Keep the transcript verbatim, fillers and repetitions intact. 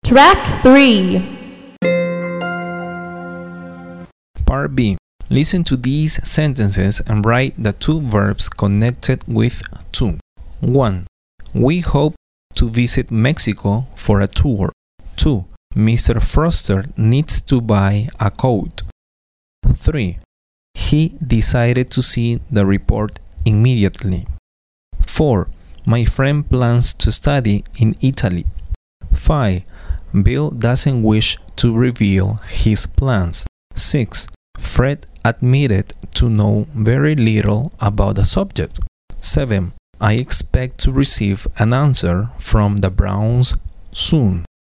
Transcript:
Track three. Part B. Listen to these sentences and write the two verbs connected with to. one. We hope to visit Mexico for a tour. two. Mister Foster needs to buy a coat. three. He decided to see the report immediately. four. My friend plans to study in Italy. five. Bill doesn't wish to reveal his plans. six. Fred admitted to know very little about the subject. seven. I expect to receive an answer from the Browns soon.